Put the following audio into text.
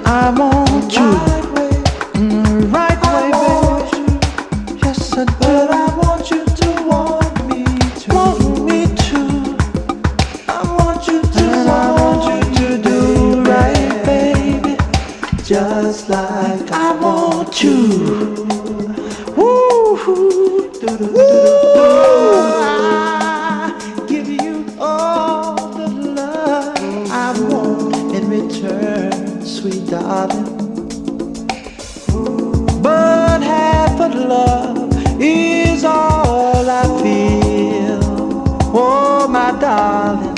I want you. Right way, baby. Yes, I do. But I want you to want me to. Want me to. I want you to. And I want you to do right, baby. Just like I want you. Woo, I give you all the love I want in return, sweet darling. But half of love is all I feel. Oh, my darling.